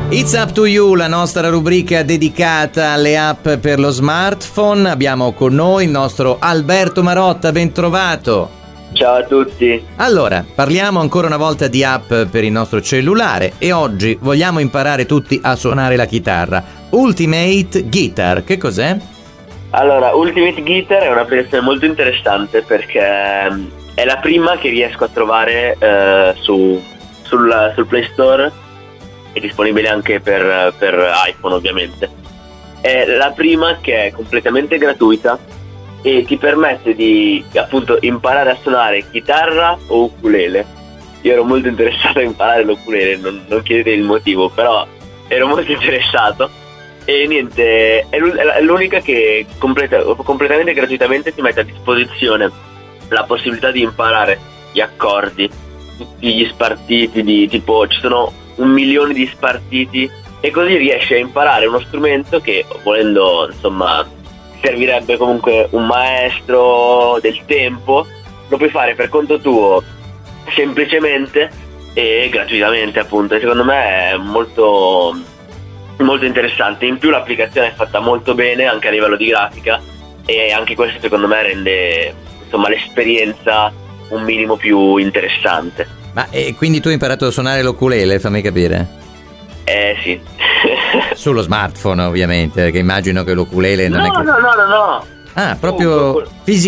It's Up to You, la nostra rubrica dedicata alle app per lo smartphone. Abbiamo con noi il nostro Alberto Marotta, ben trovato. Ciao a tutti. Allora, parliamo ancora una volta di app per il nostro cellulare e oggi vogliamo imparare tutti a suonare la chitarra. Ultimate Guitar, che cos'è? Allora, Ultimate Guitar è un'applicazione molto interessante perché è la prima che riesco a trovare sul Play Store. È disponibile anche per iPhone, ovviamente. È la prima che è completamente gratuita e ti permette di appunto imparare a suonare chitarra o ukulele. Io ero molto interessato a imparare l'ukulele, non chiedete il motivo, però ero molto interessato. E niente, è l'unica che completamente gratuitamente ti mette a disposizione la possibilità di imparare gli accordi, tutti gli spartiti di tipo, ci sono 1 milione di spartiti, e così riesci a imparare uno strumento che, volendo, insomma, servirebbe comunque un maestro del tempo. Lo puoi fare per conto tuo semplicemente e gratuitamente, appunto, e secondo me è molto molto interessante. In più l'applicazione è fatta molto bene anche a livello di grafica, e anche questo secondo me rende, insomma, l'esperienza un minimo più interessante. Ma quindi tu hai imparato a suonare l'ukulele, fammi capire? Sì. Sullo smartphone, ovviamente, perché immagino che l'ukulele non è che... No. Ah, proprio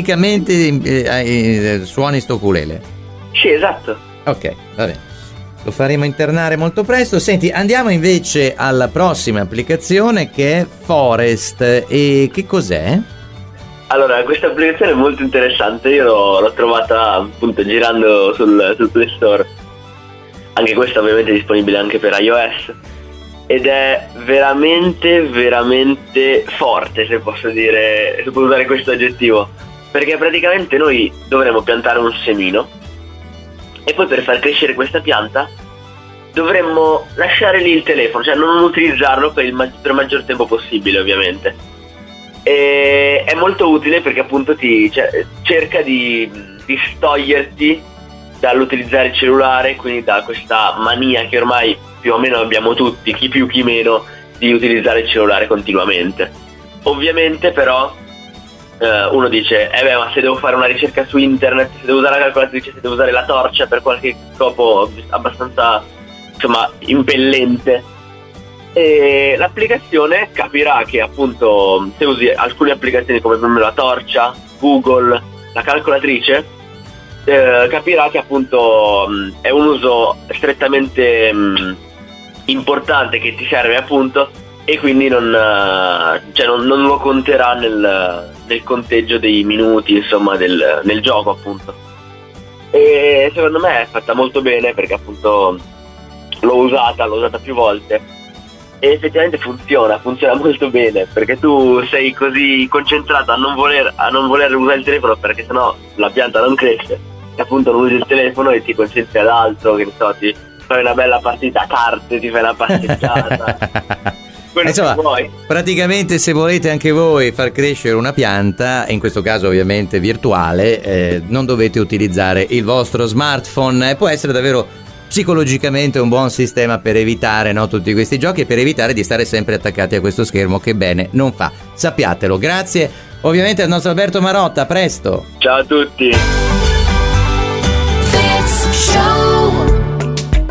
fisicamente suoni sto ukulele? Sì, esatto. Ok, va bene. Lo faremo internare molto presto. Senti, andiamo invece alla prossima applicazione, che è Forest. E che cos'è? Allora, questa applicazione è molto interessante. Io l'ho trovata appunto girando sul Play Store. Anche questa ovviamente è disponibile anche per iOS. Ed è veramente, veramente forte, se posso dire, se posso usare questo aggettivo. Perché praticamente noi dovremo piantare un semino, e poi per far crescere questa pianta dovremmo lasciare lì il telefono, cioè non utilizzarlo per il maggior tempo possibile, ovviamente. E è molto utile perché appunto cerca di distoglierti dall'utilizzare il cellulare, quindi da questa mania che ormai più o meno abbiamo tutti, chi più chi meno, di utilizzare il cellulare continuamente. Ovviamente però uno dice, ma se devo fare una ricerca su internet, se devo usare la calcolatrice, se devo usare la torcia per qualche scopo abbastanza, insomma, impellente, e l'applicazione capirà che appunto se usi alcune applicazioni come per esempio la torcia, Google, la calcolatrice, capirà che appunto è un uso strettamente importante che ti serve, appunto, e quindi non lo conterà nel conteggio dei minuti, insomma, nel gioco, appunto. E secondo me è fatta molto bene perché appunto l'ho usata più volte e effettivamente funziona molto bene, perché tu sei così concentrato a non voler usare il telefono, perché sennò la pianta non cresce, e appunto non usi il telefono e ti concentri ad altro, che ne so, ti fai una bella partita a carte, ti fai una passeggiata. Insomma, praticamente, se volete anche voi far crescere una pianta, in questo caso ovviamente virtuale, non dovete utilizzare il vostro smartphone. Può essere davvero psicologicamente un buon sistema per evitare, no, tutti questi giochi, e per evitare di stare sempre attaccati a questo schermo, che bene non fa. Sappiatelo. Grazie ovviamente al nostro Alberto Marotta, a presto. Ciao a tutti.